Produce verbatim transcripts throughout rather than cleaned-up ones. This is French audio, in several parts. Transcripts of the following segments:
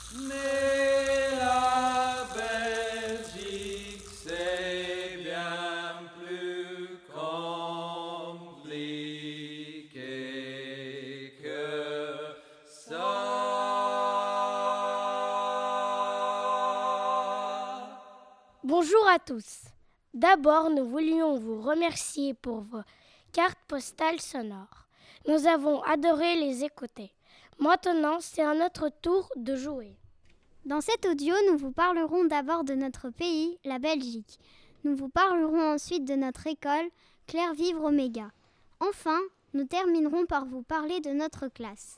Mais la Belgique, c'est bien plus compliqué que ça. Bonjour à tous. D'abord, nous voulions vous remercier pour vos cartes postales sonores. Nous avons adoré les écouter. Maintenant, c'est à notre tour de jouer. Dans cet audio, nous vous parlerons d'abord de notre pays, la Belgique. Nous vous parlerons ensuite de notre école, Claire Vivre Oméga. Enfin, nous terminerons par vous parler de notre classe.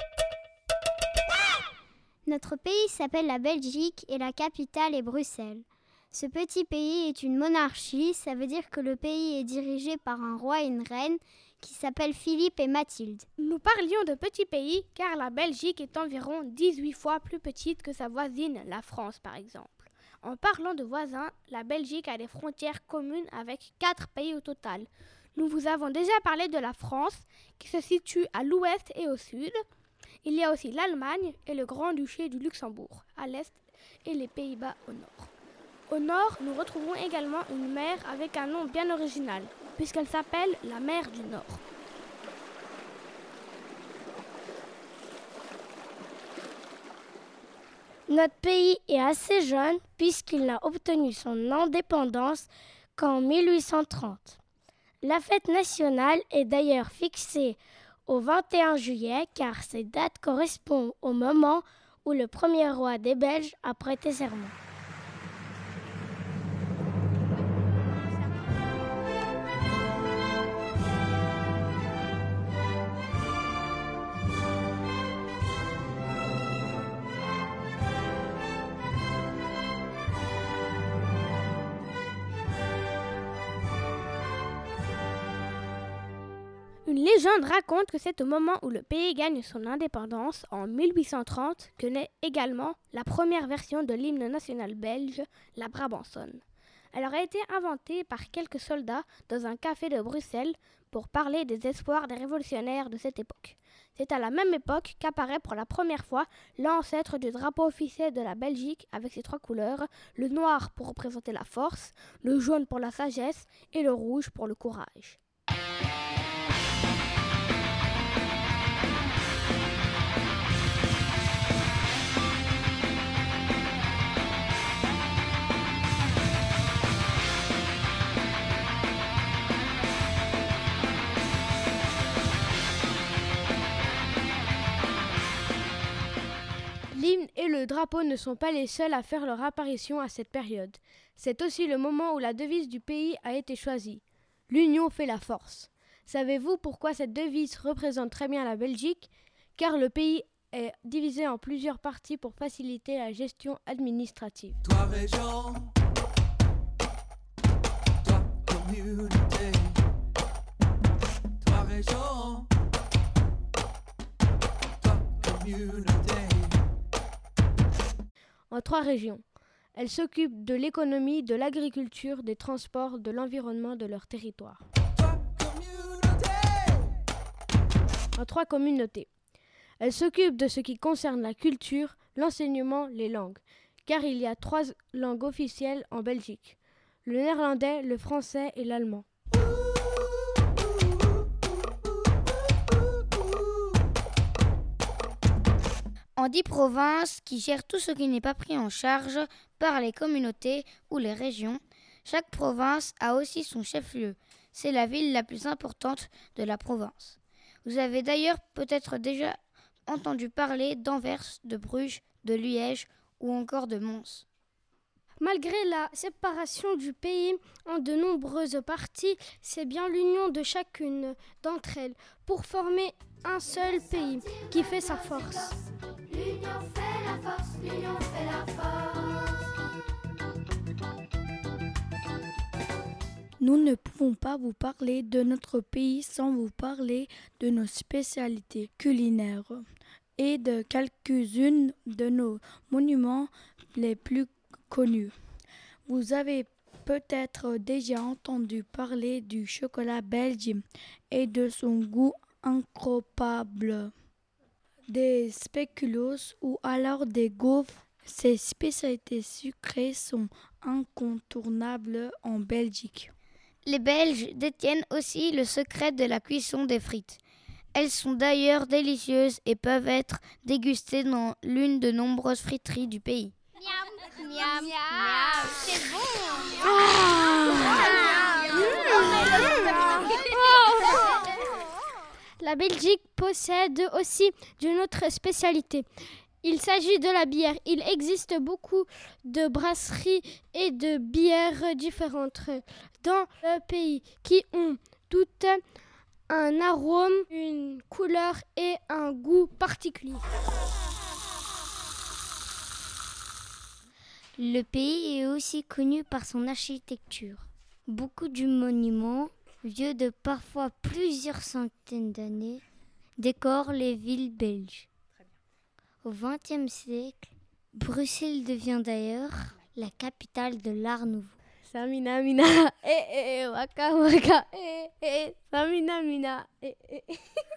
Notre pays s'appelle la Belgique et la capitale est Bruxelles. Ce petit pays est une monarchie, ça veut dire que le pays est dirigé par un roi et une reine qui s'appellent Philippe et Mathilde. Nous parlions de petit pays car la Belgique est environ dix-huit fois plus petite que sa voisine, la France par exemple. En parlant de voisins, la Belgique a des frontières communes avec quatre pays au total. Nous vous avons déjà parlé de la France qui se situe à l'ouest et au sud. Il y a aussi l'Allemagne et le Grand-Duché du Luxembourg à l'est et les Pays-Bas au nord. Au nord, nous retrouvons également une mer avec un nom bien original, puisqu'elle s'appelle la mer du Nord. Notre pays est assez jeune puisqu'il n'a obtenu son indépendance qu'en mille huit cent trente. La fête nationale est d'ailleurs fixée au vingt et un juillet car cette date correspond au moment où le premier roi des Belges a prêté serment. Une légende raconte que c'est au moment où le pays gagne son indépendance, en mille huit cent trente, que naît également la première version de l'hymne national belge, la Brabançonne. Elle aurait été inventée par quelques soldats dans un café de Bruxelles pour parler des espoirs des révolutionnaires de cette époque. C'est à la même époque qu'apparaît pour la première fois l'ancêtre du drapeau officiel de la Belgique avec ses trois couleurs, le noir pour représenter la force, le jaune pour la sagesse et le rouge pour le courage. L'hymne et le drapeau ne sont pas les seuls à faire leur apparition à cette période. C'est aussi le moment où la devise du pays a été choisie. L'union fait la force. Savez-vous pourquoi cette devise représente très bien la Belgique ? Car le pays est divisé en plusieurs parties pour faciliter la gestion administrative. Toi région, toi communauté, toi région, toi communauté. En trois régions. Elles s'occupent de l'économie, de l'agriculture, des transports, de l'environnement de leur territoire. En trois communautés. Elles s'occupent de ce qui concerne la culture, l'enseignement, les langues, car il y a trois langues officielles en Belgique, le néerlandais, le français et l'allemand. En dix provinces qui gèrent tout ce qui n'est pas pris en charge par les communautés ou les régions, chaque province a aussi son chef-lieu. C'est la ville la plus importante de la province. Vous avez d'ailleurs peut-être déjà entendu parler d'Anvers, de Bruges, de Liège ou encore de Mons. Malgré la séparation du pays en de nombreuses parties, c'est bien l'union de chacune d'entre elles pour former un seul pays qui fait sa force. L'union fait la force, l'union fait la force. Nous ne pouvons pas vous parler de notre pays sans vous parler de nos spécialités culinaires et de quelques-unes de nos monuments les plus connus. Vous avez peut-être déjà entendu parler du chocolat belge et de son goût incroyable. des spéculoos ou alors des gaufres. Ces spécialités sucrées sont incontournables en Belgique. Les Belges détiennent aussi le secret de la cuisson des frites. Elles sont d'ailleurs délicieuses et peuvent être dégustées dans l'une de nombreuses friteries du pays. Miam, miam, miam, c'est bon. La Belgique possède aussi d'une autre spécialité. Il s'agit de la bière. Il existe beaucoup de brasseries et de bières différentes dans le pays qui ont toutes un arôme, une couleur et un goût particulier. Le pays est aussi connu par son architecture. Beaucoup de monuments, vieux de parfois plusieurs centaines d'années, décorent les villes belges. Au vingtième siècle, Bruxelles devient d'ailleurs la capitale de l'art nouveau. Samina mina, eh eh, waka waka, eh eh, samina mina, eh eh.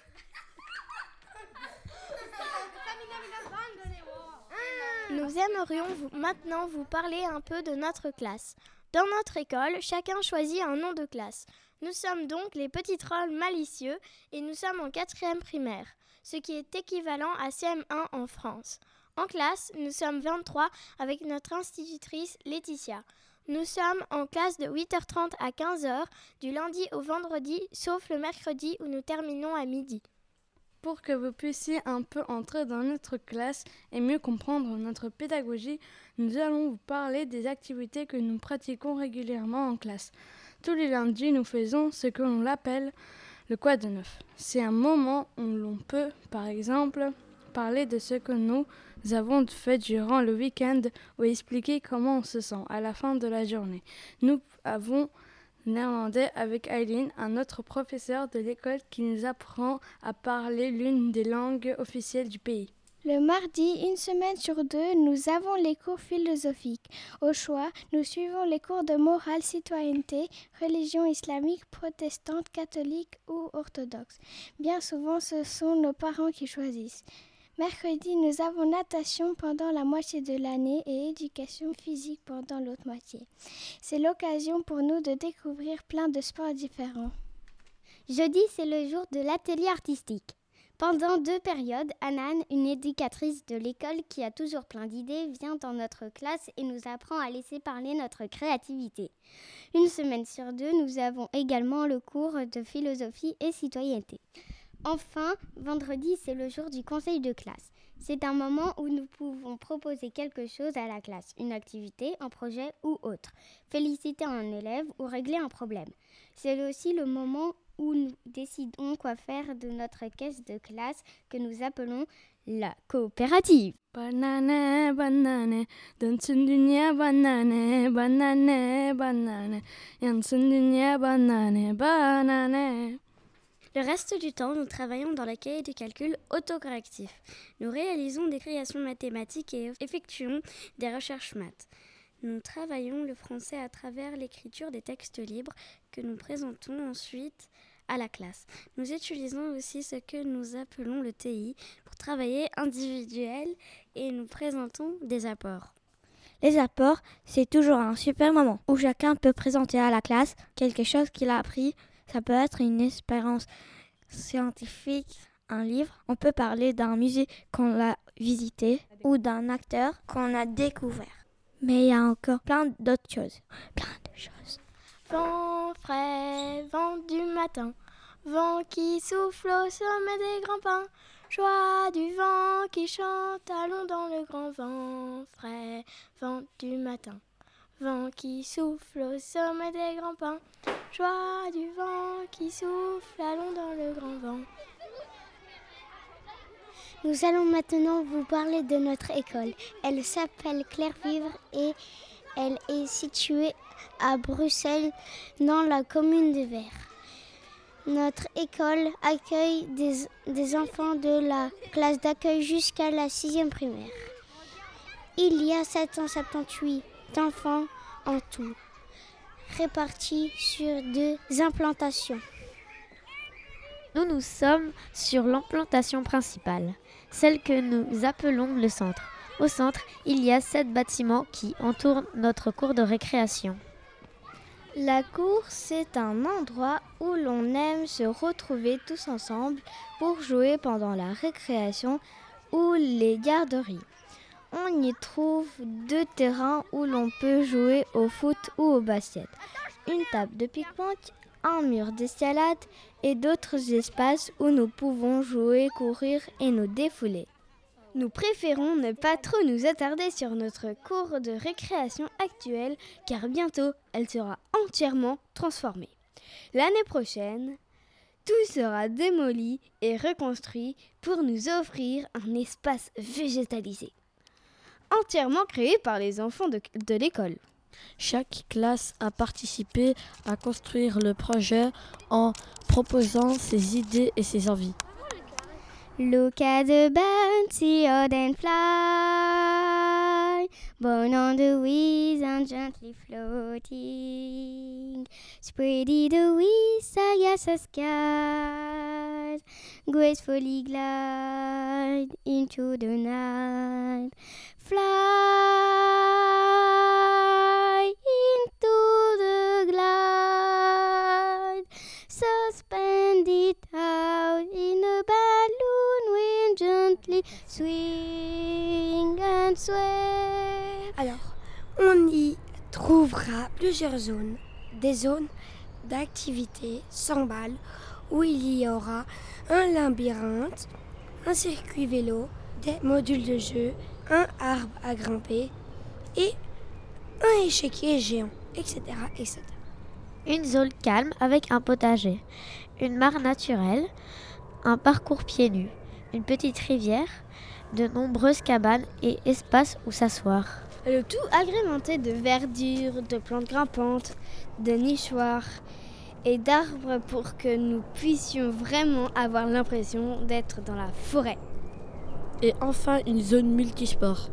Nous aimerions vous, maintenant vous parler un peu de notre classe. Dans notre école, chacun choisit un nom de classe. Nous sommes donc les petits trolls malicieux et nous sommes en quatrième primaire, ce qui est équivalent à C M un en France. En classe, nous sommes vingt-trois avec notre institutrice Laetitia. Nous sommes en classe de huit heures trente à quinze heures, du lundi au vendredi, sauf le mercredi où nous terminons à midi. Pour que vous puissiez un peu entrer dans notre classe et mieux comprendre notre pédagogie, nous allons vous parler des activités que nous pratiquons régulièrement en classe. Tous les lundis, nous faisons ce que l'on appelle le quoi de neuf. C'est un moment où l'on peut, par exemple, parler de ce que nous avons fait durant le week-end ou expliquer comment on se sent à la fin de la journée. Nous avons néerlandais avec Eileen, un autre professeur de l'école qui nous apprend à parler l'une des langues officielles du pays. Le mardi, une semaine sur deux, nous avons les cours philosophiques. Au choix, nous suivons les cours de morale, citoyenneté, religion islamique, protestante, catholique ou orthodoxe. Bien souvent, ce sont nos parents qui choisissent. Mercredi, nous avons natation pendant la moitié de l'année et éducation physique pendant l'autre moitié. C'est l'occasion pour nous de découvrir plein de sports différents. Jeudi, c'est le jour de l'atelier artistique. Pendant deux périodes, Anan, une éducatrice de l'école qui a toujours plein d'idées, vient dans notre classe et nous apprend à laisser parler notre créativité. Une semaine sur deux, nous avons également le cours de philosophie et citoyenneté. Enfin, vendredi, c'est le jour du conseil de classe. C'est un moment où nous pouvons proposer quelque chose à la classe, une activité, un projet ou autre, féliciter un élève ou régler un problème. C'est aussi le moment où nous décidons quoi faire de notre caisse de classe que nous appelons la coopérative. Banane, banane, dansın dünya banane, banane, banane, yansın dünya banane, banane. Le reste du temps, nous travaillons dans la cahier de calcul autocorrectif. Nous réalisons des créations mathématiques et effectuons des recherches maths. Nous travaillons le français à travers l'écriture des textes libres que nous présentons ensuite à la classe. Nous utilisons aussi ce que nous appelons le T I pour travailler individuel et nous présentons des apports. Les apports, c'est toujours un super moment où chacun peut présenter à la classe quelque chose qu'il a appris. Ça peut être une expérience scientifique, un livre. On peut parler d'un musée qu'on a visité ou d'un acteur qu'on a découvert. Mais il y a encore plein d'autres choses. Plein de choses. Vent frais, vent du matin, vent qui souffle au sommet des grands pins. Joie du vent qui chante, allons dans le grand vent frais, vent du matin. Vent qui souffle au sommet des grands pins. Joie du vent qui souffle, allons dans le grand vent. Nous allons maintenant vous parler de notre école. Elle s'appelle Claire Vivre et elle est située à Bruxelles, dans la commune de Vers. Notre école accueille des, des enfants de la classe d'accueil jusqu'à la sixième primaire. Il y a sept cent soixante-dix-huit enfants en tout, répartis sur deux implantations. Nous nous sommes sur l'implantation principale. celle que nous appelons le centre. Au centre, il y a sept bâtiments qui entourent notre cour de récréation. La cour, c'est un endroit où l'on aime se retrouver tous ensemble pour jouer pendant la récréation ou les garderies. On y trouve deux terrains où l'on peut jouer au foot ou au basket, une table de pique-pointe, un mur d'escalade et d'autres espaces où nous pouvons jouer, courir et nous défouler. Nous préférons ne pas trop nous attarder sur notre cour de récréation actuelle car bientôt elle sera entièrement transformée. L'année prochaine, tout sera démoli et reconstruit pour nous offrir un espace végétalisé, entièrement créé par les enfants de, de l'école. Chaque classe a participé à construire le projet en proposant ses idées et ses envies. Look at the birds, see how they fly, born on the wings and gently floating. Spready the wings, against the skies, gracefully glide into the night. Fly into the glide, suspended out in a balloon, wind gently swing and sway. Alors, on y trouvera plusieurs zones, des zones d'activité sans balles où il y aura un labyrinthe, un circuit vélo, des modules de jeu, un arbre à grimper et un échiquier géant, et cetera, et cetera. Une zone calme avec un potager, une mare naturelle, un parcours pieds nus, une petite rivière, de nombreuses cabanes et espaces où s'asseoir. Le tout agrémenté de verdure, de plantes grimpantes, de nichoirs et d'arbres pour que nous puissions vraiment avoir l'impression d'être dans la forêt. Et enfin une zone multisport.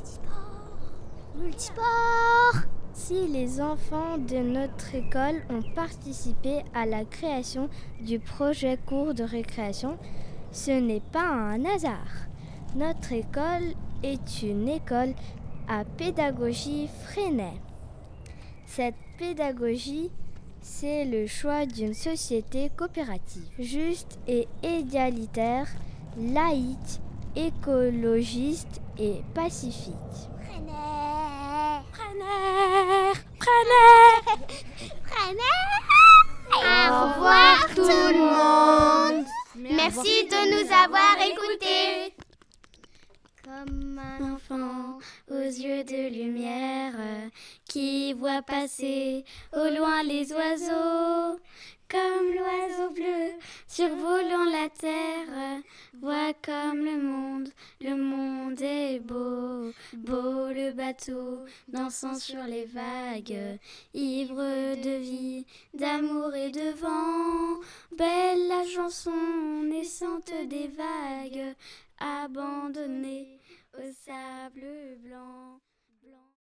Multisport! Si les enfants de notre école ont participé à la création du projet cours de récréation, ce n'est pas un hasard. Notre école est une école à pédagogie Freinet. Cette pédagogie, c'est le choix d'une société coopérative, juste et égalitaire, laïque, écologiste et pacifique. Freinet, Freinet, Freinet, Freinet. Au revoir tout le monde. Merci de nous avoir écoutés. Comme un enfant aux yeux de lumière qui voit passer au loin les oiseaux, comme l'oiseau bleu survolant la terre, voit comme le monde, le monde est beau, beau le bateau dansant sur les vagues, ivre de vie, d'amour et de vent, belle la chanson naissante des vagues, abandonnée au sable blanc. blanc.